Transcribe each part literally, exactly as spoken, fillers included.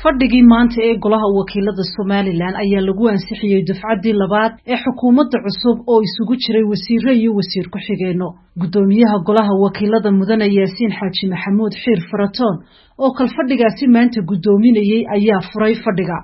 fadhigii maanta ee golaha wakiilada Somaliland ayaa lagu ansixiyay dufcadii labaad ee xukuumadda cusub oo isugu jiray wasiiro iyo wasiir ku xigeenno. Gudoomiyaha golaha wakiilada Mudane Yaasiin Xaaji Maxamuud Xiir Faratoon oo kal fadhigaasi maanta gudoominayay ayaa furay fadhiga.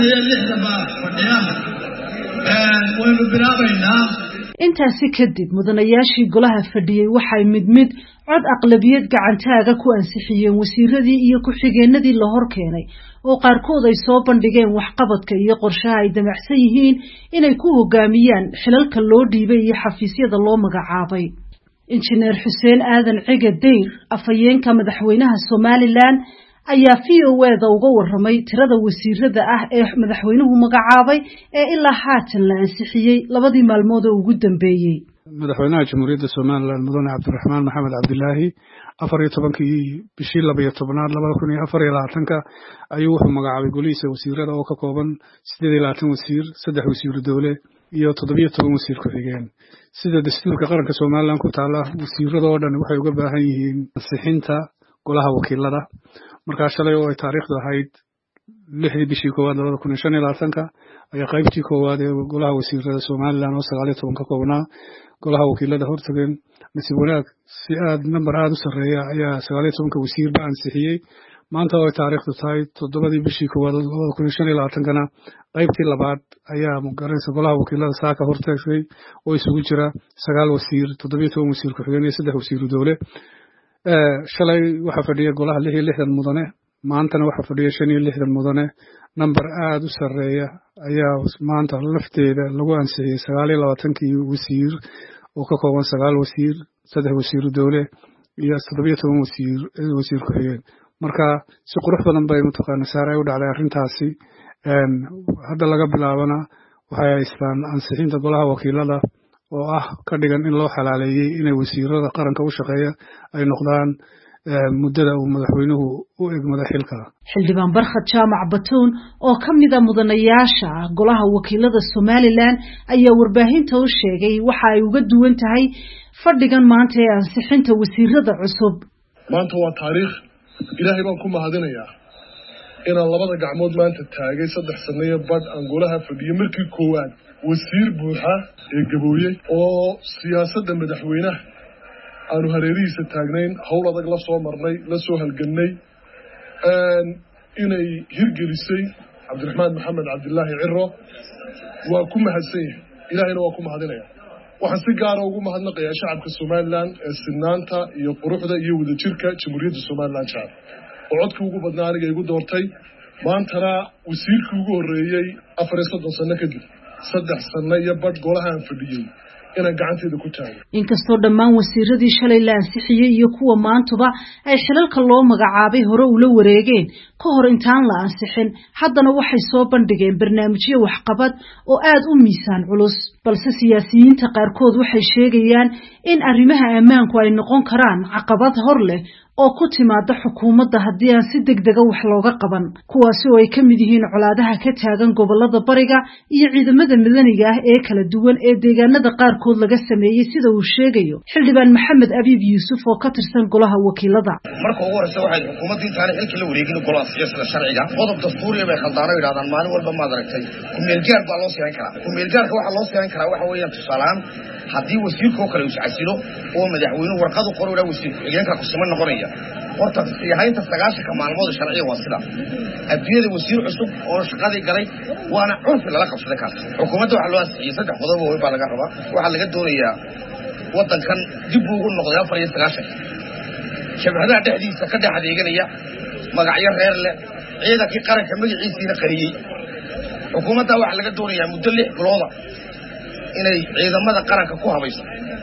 intaasi kadib mudanayaashii golaha fadhiyay waxay mid mid cod aqlabiyad gacantaaga ku ansixiyeen wasiiradii iyo ku xigeenadii la hor keenay oo qaarkood ay soo bandhigeen waxqabadka iyo qorshaha ay damacsan yihiin inay ku hogaamiyaan xilalka loo dhiibay iyo xafiisyada loo magacaabay. injineer Xuseen Aadan Ciga Deyr afhayeenka madaxweynaha Somaliland ayaa V O A da uga warramay tirada wasiirada ah ee madaxweynuhu magacaabay ee ilaa haatan la ansixiyay labadii maalmood ee ugu dambeeyay. madaxweynaha jamhuuriyadda Somaliland Mudane Cabdiraxmaan Maxamed Cabdilaahi afar iyo tobankii bishii laba iyo tobnaad laba kun iyo afar iyo labaatanka ayuu wuxuu magacaabay golihiisa wasiirada oo ka kooban siddeed iyo labaatan wasiir, saddex wasiir dawle iyo toddoba iyo toban wasiir ku xigeen. sida dastuurka qaranka Somaliland ku taala wasiirada oo dhan waxay uga baahan yihiin ansixinta golaha wakiilada. markaa shalay oo ay taariikhdu ahayd lixdii bishii koowaad labada kun iyo shan iyo labaatanka ayaa qaybtii koowaad ee golaha wasiirada Somaliland oo sagaal iyo toban ka koobnaa golaha wakiilada hortageen. nasiib wanaag si aad nambar aad u sarreeya ayaa sagaal iyo tobanka wasiirba ansixiyey. maanta oo ay taariikhdu tahay toddobadii bishii koowaad labada kun iyo shan iyo labaatankana qaybtii labaad ayaa magaranaysa golaha wakiilada saaka hortagay oo isugu jira sagaal wasiir, toddoba iyo toban wasiir ku xigeen iyo saddex wasiir dawle. shalay waxaa fadhiya golaha lix iyo lixdan mudane, maantana waxaa fadhiya shan iyo lixdan mudane. nambar aad u sarreeya ayaa maanta lafteeda lagu ansixiyey sagaal iyo labaatankii wasiir oo ka kooban sagaal wasiir, saddex wasiir dawle iyo toddoba iyo toban wasiir wasiir ku xigeen. marka si qurux badan bay mataqaana saar ay u dhacday arrintaasi. hadda laga bilaabana waxay haystaan ansixinta golaha wakiilada oo ah ka dhigan in loo xalaaleeyay inay wasiirada qaranka u shaqeeya ay noqdaan muddada uu madaxweynuhu u egmada xilka. xildhibaan Barkhad Jaamac Batuun oo ka mid ah mudanayaasha golaha wakiilada Somaliland ayaa warbaahinta u sheegay waxa ay uga duwan tahay fadhigan maanta ee ansixinta wasiirada cusub. maanta waa taariikh ilaahay baan ku mahadinayaa inaan labada gacmood maanta taagay saddex sano badh aan golaha fadhiyo markii koowaad wasiir buuxa ee gabooye oo siyaasadda madaxweynaha aanu hareerihiisa taagnayn hawl adag la soo marnay la soo halgannay inay hirgelisay Cabdiraxmaan Maxamed Cabdilaahi Ciro waa ku mahadsan yahay ilaahayna waa ku mahadinaya. waxaan si gaara ugu mahadnaqayaa shacabka Somaliland ee sinaanta iyo quruxda iyo wadajirka jamhuuriyadda Somaliland shacab oo codkii ugu badnaa aniga igu doortay. maantana wasiirkii ugu horreeyey afar iyo soddon sano kadib saddex sano iyo badh golahaan fadhiyey inaan gacanteeda ku taago. inkastoo dhammaan wasiiradii shalay la ansixiyey iyo kuwa maantuba ay xilalka loo magacaabay hore ula wareegeen ka hor intaan la ansixin, haddana waxay soo bandhigeen barnaamijyo waxqabad oo aad u miisaan culus. balse siyaasiyiinta qaarkood waxay sheegayaan in arrimaha ammaanku ay noqon karaan caqabad hor leh oo ku timaada xukuumadda haddii aan si degdega wax looga qaban, kuwaasi oo ay ka mid yihiin colaadaha ka taagan gobolada bariga iyo ciidamada madaniga ah ee kala duwan ee deegaanada qaarkood laga sameeyey sida uu sheegayo xildhibaan Maxamed Abiib Yuusuf oo ka tirsan golaha wakiilada. marka ugu horeysa waxay xukuumadda intaan xilka la wareegin golaha siyaasadda sharciga qodob dastuuri ah bay khaldaano yiraahdaan maalin walba ma aragtay ku meel gaar baa loo siyaan karaa. ku meel gaarka waxa loo siyaan karaa waxa weeyaan tusaalaan haddii wasiirka oo kale uu iscasilo oo madaxweynuhu warqad u qoro ilaa wasiirka xigeenka ku siman noqonaya horta siyahaynta sagaashanka maalmood sharciga waa sida adduunyada wasiir cusub oo shaqadii galay waana curfi lala qabsaday kaas. xukuumadda waxa loo ansixiyay saddex qodob oo baa laga rabaa. waxa laga doonayaa wadankan dib ugu noqday afar iyo sagaashan shabahada dhexdiisa ka dhex adeeganaya magacyo reer leh ciidankii qaranka magaciisiina qariyay. xukuumadda waxa laga doonayaa muddo lix bilooda inay ciidamada qaranka ku habayso.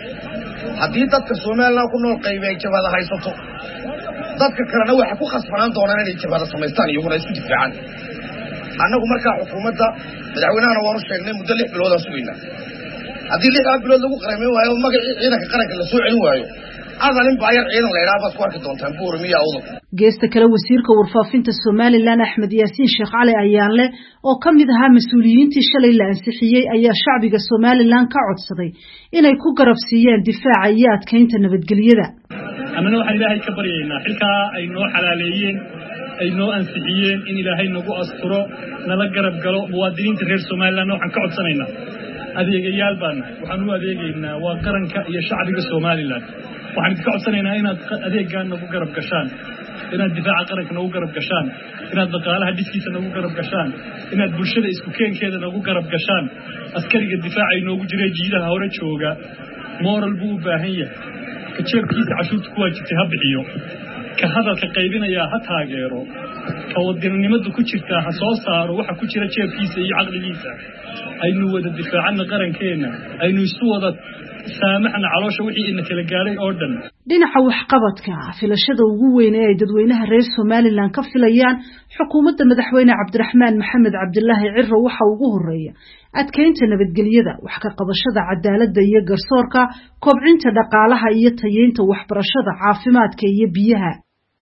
haddii dadka Somaliland ku nool qaybay jabada haysato dadka kalena waxa ku khasbanaan doonaan inay jabada samaystaan iyaguna isku difaacaan. annagu markaa xukuumadda madaxweynaha waanu sheegnay muddo lix bilood aan sugaynaa. haddii lix bilood lagu qaramay waayo magacii ciidanka qaranka la soo celin waayo adalin baayar ciidan la yiraahdo baad ku arki doontaan buurmiya awdo. geesta kale wasiirka warfaafinta Somaliland Axmed Yaasiin Sheekh Cali Ayaanle oo ka mid ahaa mas'uuliyiintii shalay la ansixiyay ayaa shacbiga Somaliland ka codsaday inay ku garab siiyaan difaaca iyo adkeynta nabadgelyada. amana waxaan ilaahay ka baryaynaa xilka ay noo xalaaleeyeen ay noo ansixiyeen in ilaahay nagu asturo nala garab galo muwaadiniinta reer Soomaaliland waxaan ka codsanaynaa adeegayaal baan nahay waxaan u adeegaynaa waa qaranka iyo shacbiga Soomaaliland waxaan ka codsanaynaa inaad adeegaan nagu garab gashaan inaad difaaca qaranka nagu garab gashaan inaad dhaqaalaha dhiskiisa nagu garab gashaan inaad bulshada isku keenkeeda nagu garab gashaan askariga difaaca inoogu jiray jiidaha hore jooga moral buu u baahan yahay ka jeebkiisa cashuurta ku waajibtay ha bixiyo ka hadalka qaybinaya ha taageero ka wadannimadu ku jirta ha soo saaro waxa ku jira jeebkiisa iyo caqligiisa aynu wada difaacana qarankeena aynu isu wada saamaxna caloosha wixii in kala gaaray oo dhan dhinaca waxqabadka filashada ugu weyn ee dadweynaha reer Soomaaliland ka filayaan xukuumadda madaxweyne Cabdiraxmaan Maxamed Cabdilaahi Cirro waxa ugu horeeya adkeynta nabadgelyada wax ka qabashada cadaaladda iyo garsoorka kobcinta dhaqaalaha iyo tayeynta waxbarashada caafimaadka iyo biyaha